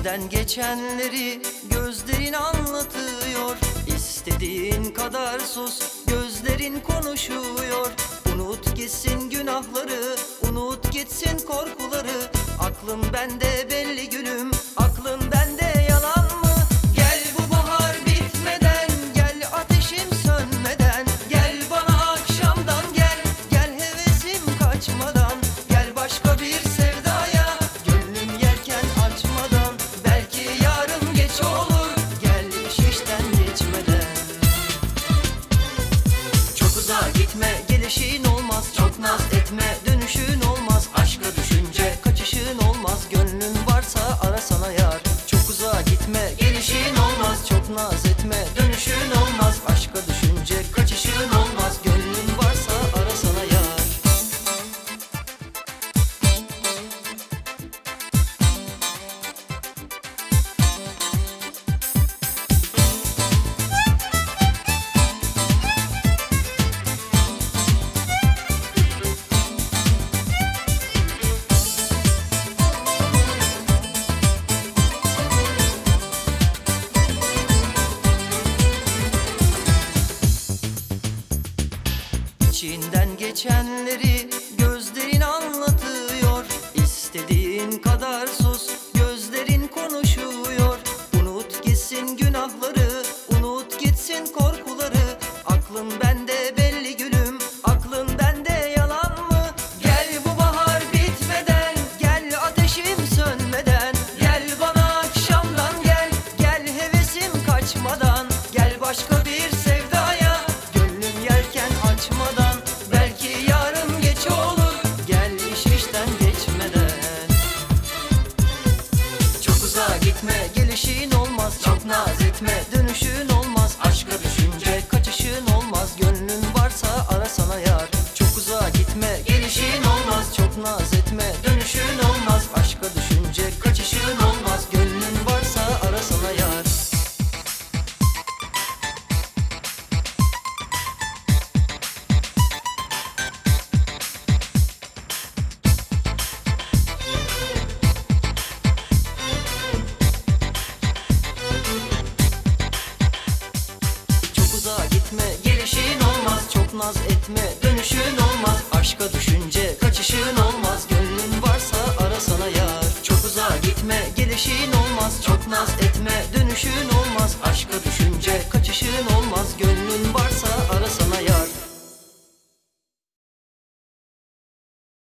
İçinden geçenleri gözlerin anlatıyor. İstediğin kadar sus, gözlerin konuşuyor. Unut gitsin günahları, unut gitsin korkuları. Aklın bende belli gülüm, aklın bende yalan mı? Gel bu bahar bitmeden, gel ateşim sönmeden. Gel bana akşamdan gel, gel hevesim kaçmadan. Gel başka bir sevdaya, gönlüm yelken açmadan. Belki yarın geç olur, gel iş işten geçmeden. Çok uzağa gitme, gelişin olmaz. Çok naz etme, dönüşün olmaz. Aşka düşünce kaçışın olmaz. Gönlün varsa arasana yar. Çok uzağa gitme, gelişin olmaz. Çok naz etme, dönüşün olmaz. Aşka düşünce kaçışın olmaz. Gönlün varsa arasana yar. İçinden geçenleri gözlerin anlatıyor. İstediğin kadar sus, gözlerin konuşuyor. Unut gitsin günahları, unut gitsin korkuları. Aklın bende belli gülüm, aklın bende yalan mı? Gel bu bahar bitmeden, gel ateşim sönmeden. Gel bana akşamdan gel, gel hevesim kaçmadan. Gel başka bir sevdaya, gönlüm yelken açmadan. Belki yarın geç olur, gel iş işten geçmeden. Çok uzağa gitme, gelişin olmaz. Çok naz etme, dönüşün olmaz. Aşka düşünce kaçışın olmaz. Gönlün varsa arasana yar. Çok uzağa gitme, gelişin olmaz. Çok naz etme, dönüşün olmaz. Aşka düşünce kaçışın olmaz. Gönlün varsa arasana yar. Çok uzağa gitme, gelişin olmaz. Çok naz etme, dönüşün olmaz. Aşka düşünce kaçışın olmaz. Gönlün varsa arasana yar. Çok uzağa gitme, gelişin olmaz. Çok naz etme, dönüşün